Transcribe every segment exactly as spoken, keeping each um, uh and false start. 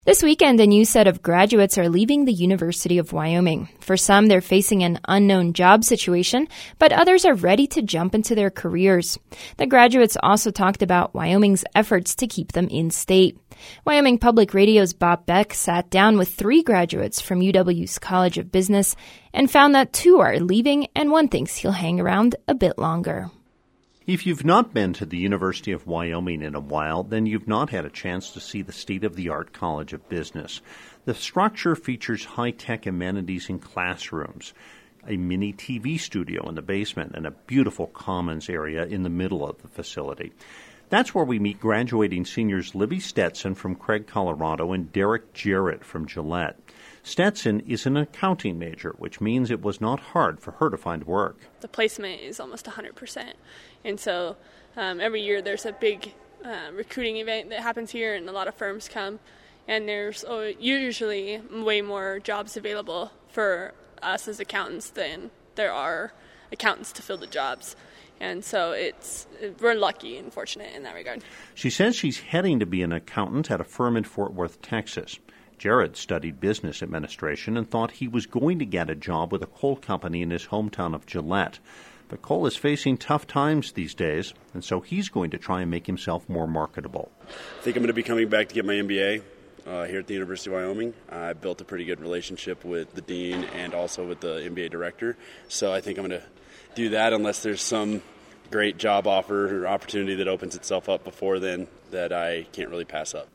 This weekend, a new set of graduates are leaving the University of Wyoming. For some, they're facing an unknown job situation, but others are ready to jump into their careers. The graduates also talked about Wyoming's efforts to keep them in-state. Wyoming Public Radio's Bob Beck sat down with three graduates from U W's College of Business and found that two are leaving and one thinks he'll hang around a bit longer. If you've not been to the University of Wyoming in a while, then you've not had a chance to see the state-of-the-art College of Business. The structure features high-tech amenities in classrooms, a mini T V studio in the basement, and a beautiful commons area in the middle of the facility. That's where we meet graduating seniors Libby Stetson from Craig, Colorado, and Derek Jarrett from Gillette. Stetson is an accounting major, which means it was not hard for her to find work. The placement is almost one hundred percent. And so um, every year there's a big uh, recruiting event that happens here, and a lot of firms come. And there's oh, usually way more jobs available for us as accountants than there are accountants to fill the jobs. And so it's we're lucky and fortunate in that regard. She says she's heading to be an accountant at a firm in Fort Worth, Texas. Jared studied business administration and thought he was going to get a job with a coal company in his hometown of Gillette. But coal is facing tough times these days, and so he's going to try and make himself more marketable. I think I'm going to be coming back to get my M B A uh, here at the University of Wyoming. I built a pretty good relationship with the dean and also with the M B A director, so I think I'm going to do that unless there's some great job offer or opportunity that opens itself up before then that I can't really pass up.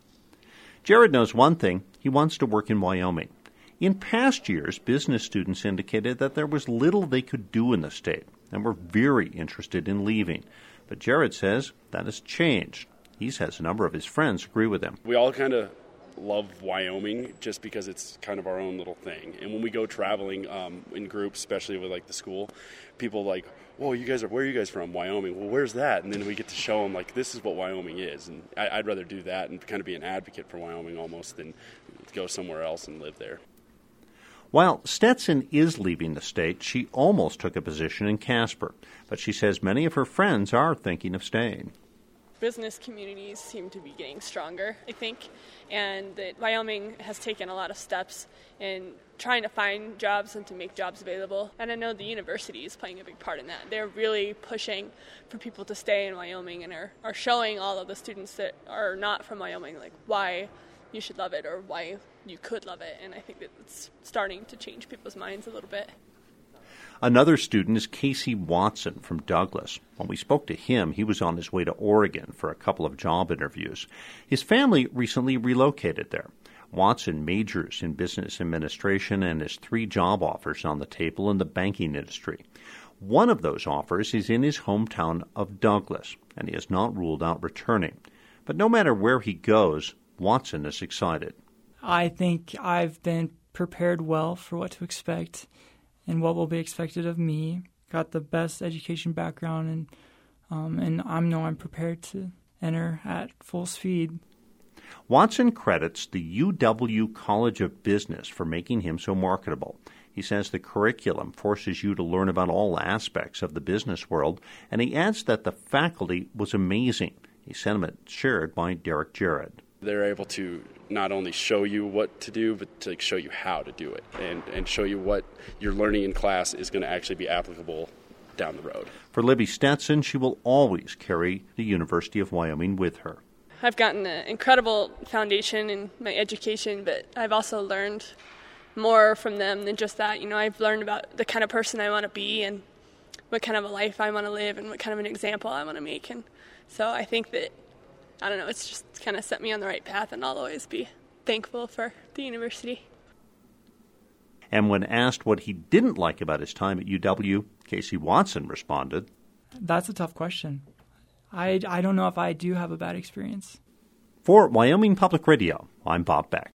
Jared knows one thing. He wants to work in Wyoming. In past years, business students indicated that there was little they could do in the state and were very interested in leaving. But Jared says that has changed. He says a number of his friends agree with him. We all kind of love Wyoming just because it's kind of our own little thing. And when we go traveling um, in groups, especially with like the school, people like, whoa, you guys are, where are you guys from? Wyoming. Well, where's that? And then we get to show them, like, this is what Wyoming is. And I, I'd rather do that and kind of be an advocate for Wyoming almost than go somewhere else and live there. While Stetson is leaving the state, she almost took a position in Casper. But she says many of her friends are thinking of staying. Business communities seem to be getting stronger, I think, and that Wyoming has taken a lot of steps in trying to find jobs and to make jobs available. And I know the university is playing a big part in that. They're really pushing for people to stay in Wyoming and are, are showing all of the students that are not from Wyoming, like, why you should love it or why you could love it. And I think that it's starting to change people's minds a little bit. Another student is Casey Watson from Douglas. When we spoke to him, he was on his way to Oregon for a couple of job interviews. His family recently relocated there. Watson majors in business administration and has three job offers on the table in the banking industry. One of those offers is in his hometown of Douglas, and he has not ruled out returning. But no matter where he goes, Watson is excited. I think I've been prepared well for what to expect and what will be expected of me. Got the best education background, and um, and I know I'm prepared to enter at full speed. Watson credits the U W College of Business for making him so marketable. He says the curriculum forces you to learn about all aspects of the business world, and he adds that the faculty was amazing, a sentiment shared by Derek Jarrett. They're able to not only show you what to do, but to show you how to do it and, and show you what you're learning in class is going to actually be applicable down the road. For Libby Stetson, she will always carry the University of Wyoming with her. I've gotten an incredible foundation in my education, but I've also learned more from them than just that. You know, I've learned about the kind of person I want to be and what kind of a life I want to live and what kind of an example I want to make. And so I think that I don't know, it's just kind of set me on the right path, and I'll always be thankful for the university. And when asked what he didn't like about his time at U W, Casey Watson responded, That's a tough question. I, I don't know if I do have a bad experience. For Wyoming Public Radio, I'm Bob Beck.